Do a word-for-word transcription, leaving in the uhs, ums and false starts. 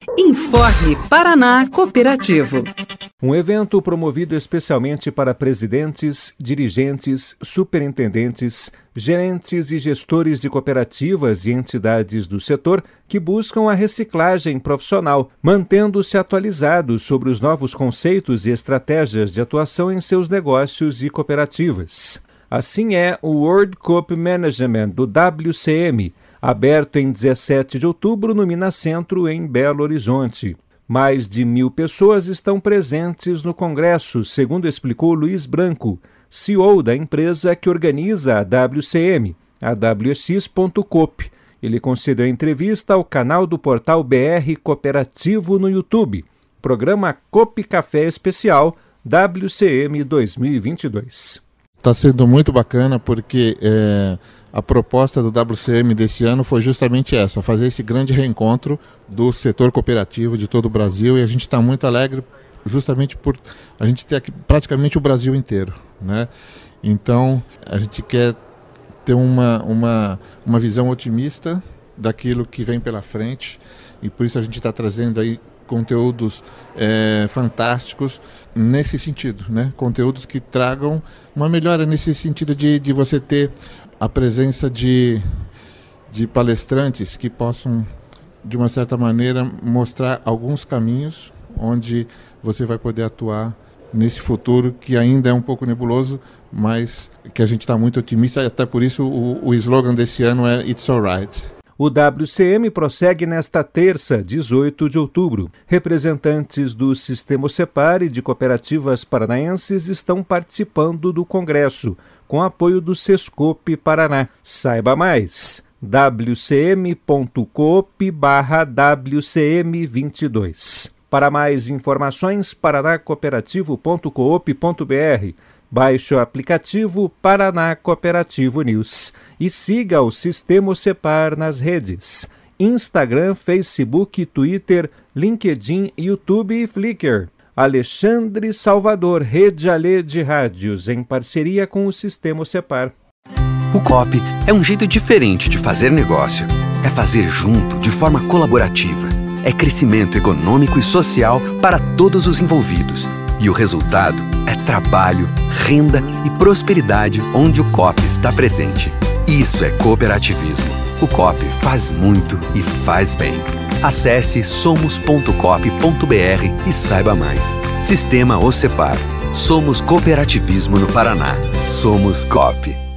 Informe Paraná Cooperativo. Um evento promovido especialmente para presidentes, dirigentes, superintendentes, gerentes e gestores de cooperativas e entidades do setor que buscam a reciclagem profissional, mantendo-se atualizados sobre os novos conceitos e estratégias de atuação em seus negócios e cooperativas. Assim é o World Coop Management do W C M, aberto em dezessete de outubro no Minacentro, em Belo Horizonte. Mais de mil pessoas estão presentes no congresso, segundo explicou Luiz Branco, C E O da empresa que organiza a W C M, a W X ponto coop. Ele concedeu entrevista ao canal do portal B R Cooperativo no YouTube, programa Coop Café Especial W C M dois mil e vinte e dois. Está sendo muito bacana porque é, a proposta do W C M desse ano foi justamente essa, fazer esse grande reencontro do setor cooperativo de todo o Brasil, e a gente está muito alegre justamente por a gente ter aqui praticamente o Brasil inteiro, né? Então a gente quer ter uma, uma, uma visão otimista daquilo que vem pela frente, e por isso a gente está trazendo aí conteúdos é, fantásticos nesse sentido, né? Conteúdos que tragam uma melhora nesse sentido de, de você ter a presença de, de palestrantes que possam, de uma certa maneira, mostrar alguns caminhos onde você vai poder atuar nesse futuro que ainda é um pouco nebuloso, mas que a gente está muito otimista, e até por isso o, o slogan desse ano é It's Alright. O W C M prossegue nesta terça, dezoito de outubro. Representantes do Sistema Separ e de cooperativas paranaenses estão participando do congresso, com apoio do Sescope Paraná. Saiba mais, w c m ponto coop barra w c m vinte e dois. Para mais informações, paraná cooperativo ponto coop ponto b r. Baixe o aplicativo Paraná Cooperativo News e siga o Sistema Separ nas redes: Instagram, Facebook, Twitter, LinkedIn, YouTube e Flickr. Alexandre Salvador, Rede Alê de Rádios, em parceria com o Sistema Separ. O Coop é um jeito diferente de fazer negócio. É fazer junto, de forma colaborativa. É crescimento econômico e social para todos os envolvidos. E o resultado é trabalho, renda e prosperidade onde o Coop está presente. Isso é cooperativismo. O Coop faz muito e faz bem. Acesse somos ponto coop ponto b r e saiba mais. Sistema Ocepar. Somos cooperativismo no Paraná. Somos Coop.